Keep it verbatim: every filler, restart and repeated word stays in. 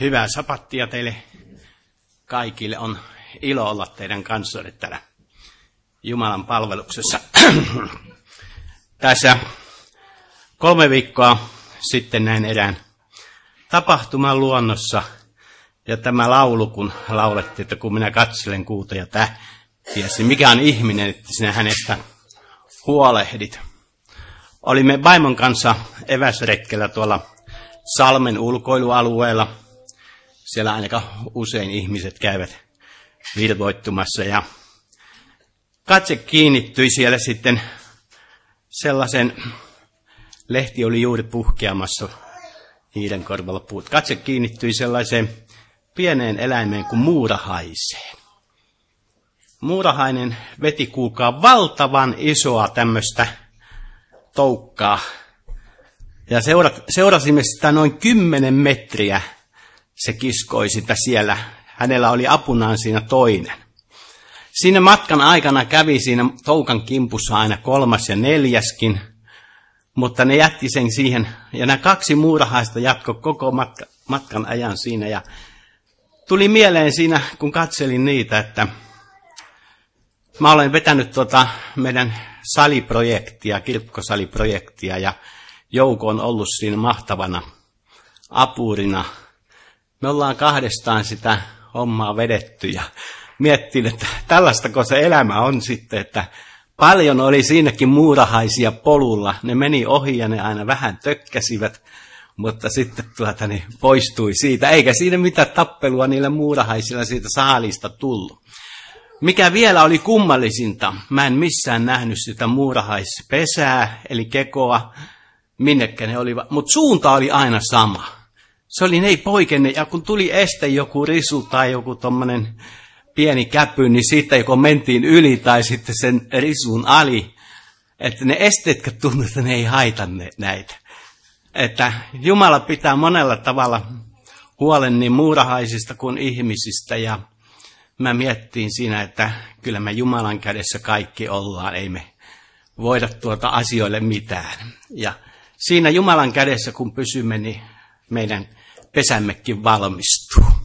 Hyvää sapattia teille kaikille. On ilo olla teidän kanssanne täällä Jumalan palveluksessa. Tässä kolme viikkoa sitten näin erään tapahtuman luonnossa. Ja tämä laulu, kun laulettiin, että kun minä katselen kuuta ja tähtiäsi, mikä on ihminen, että sinä hänestä huolehdit. Olimme vaimon kanssa eväsretkellä tuolla Salmen ulkoilualueella. Siellä aika usein ihmiset käyvät virvoittumassa ja katse kiinnittyi siellä sitten sellaisen, lehti oli juuri puhkeamassa hiiren korvalla puut. Katse kiinnittyi sellaiseen pieneen eläimeen kuin muurahaiseen. Muurahainen veti kuulkaa valtavan isoa tämmöistä toukkaa. Ja seurat, seurasimme sitä noin kymmenen metriä. Se kiskoi sitä siellä. Hänellä oli apunaan siinä toinen. Siinä matkan aikana kävi siinä toukan kimpussa aina kolmas ja neljäskin. Mutta ne jätti sen siihen. Ja nämä kaksi muurahaista jatkoi koko matka, matkan ajan siinä. Ja tuli mieleen siinä, kun katselin niitä, että mä olen vetänyt tuota meidän saliprojektia, kirkkosaliprojektia, ja Jouko on ollut siinä mahtavana apurina. Me ollaan kahdestaan sitä hommaa vedetty ja miettin, että tällaistako se elämä on sitten, että paljon oli siinäkin muurahaisia polulla. Ne meni ohi ja ne aina vähän tökkäsivät, mutta sitten tuota, ne poistui siitä. Eikä siinä mitään tappelua niillä muurahaisilla siitä saalista tullut. Mikä vielä oli kummallisinta, mä en missään nähnyt sitä muurahaispesää, eli kekoa, minnekä ne olivat, mutta suunta oli aina sama. Se oli ne ei poikenne, ja kun tuli este joku risu tai joku tommonen pieni käpy, niin siitä joko mentiin yli tai sitten sen risun ali. Että ne esteet tuntuu, että ne ei haitanneet näitä. Että Jumala pitää monella tavalla huolen niin muurahaisista kuin ihmisistä, ja mä miettiin siinä, että kyllä me Jumalan kädessä kaikki ollaan, ei me voida tuota asioille mitään. Ja siinä Jumalan kädessä kun pysymme, niin meidän pesämmekin valmistuu.